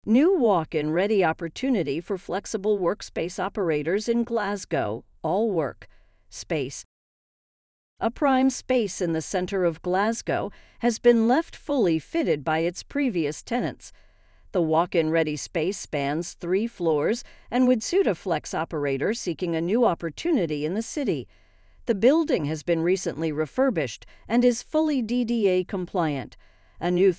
New walk-in ready opportunity for flexible workspace operators in Glasgow, All Work Space. A prime space in the center of Glasgow has been left fully fitted by its previous tenants. The walk-in ready space spans 3 floors and would suit a flex operator seeking a new opportunity in the city. The building has been recently refurbished and is fully DDA compliant. A new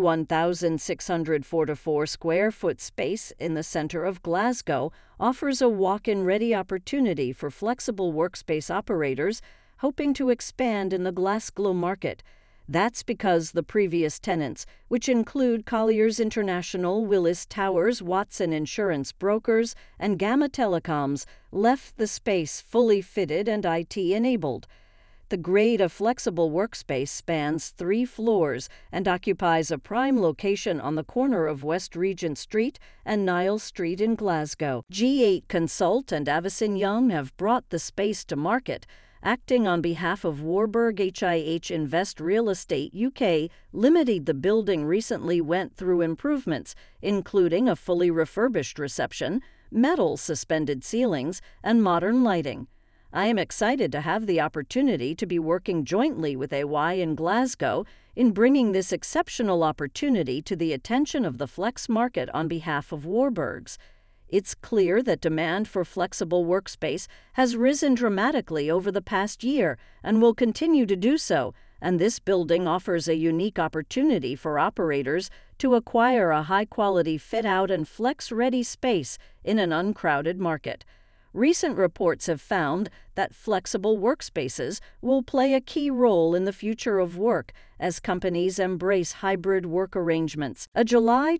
31,644 square foot space in the center of Glasgow offers a walk-in ready opportunity for flexible workspace operators hoping to expand in the Glasgow market. That's because the previous tenants, which include Colliers International, Willis Towers, Watson Insurance Brokers, and Gamma Telecoms, left the space fully fitted and IT-enabled. The grade of flexible workspace spans 3 floors and occupies a prime location on the corner of West Regent Street and Niles Street in Glasgow. G8 Consult and Avison Young have brought the space to market. Acting on behalf of Warburg HIH Invest Real Estate UK Limited, the building recently went through improvements, including a fully refurbished reception, metal suspended ceilings, and modern lighting. I am excited to have the opportunity to be working jointly with AY in Glasgow in bringing this exceptional opportunity to the attention of the flex market on behalf of Warburgs. It's clear that demand for flexible workspace has risen dramatically over the past year and will continue to do so, and this building offers a unique opportunity for operators to acquire a high-quality fit-out and flex-ready space in an uncrowded market. Recent reports have found that flexible workspaces will play a key role in the future of work as companies embrace hybrid work arrangements. A July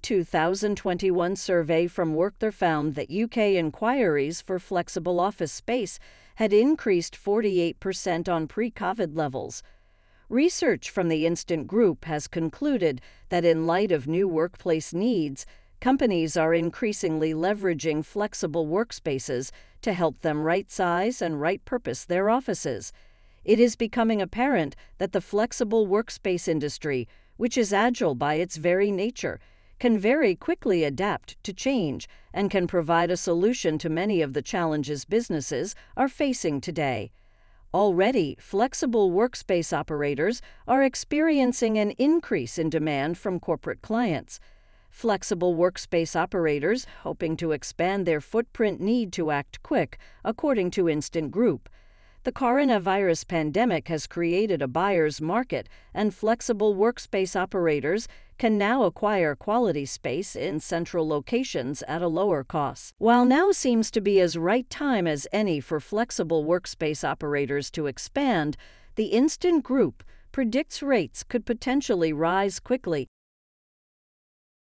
2021 survey from Workther found that UK inquiries for flexible office space had increased 48% on pre-COVID levels. Research from the Instant Group has concluded that in light of new workplace needs, companies are increasingly leveraging flexible workspaces to help them right-size and right-purpose their offices. It is becoming apparent that the flexible workspace industry, which is agile by its very nature, can very quickly adapt to change and can provide a solution to many of the challenges businesses are facing today. Already, flexible workspace operators are experiencing an increase in demand from corporate clients. Flexible workspace operators hoping to expand their footprint need to act quick, according to Instant Group. The coronavirus pandemic has created a buyer's market, and flexible workspace operators can now acquire quality space in central locations at a lower cost. While now seems to be as right time as any for flexible workspace operators to expand, the Instant Group predicts rates could potentially rise quickly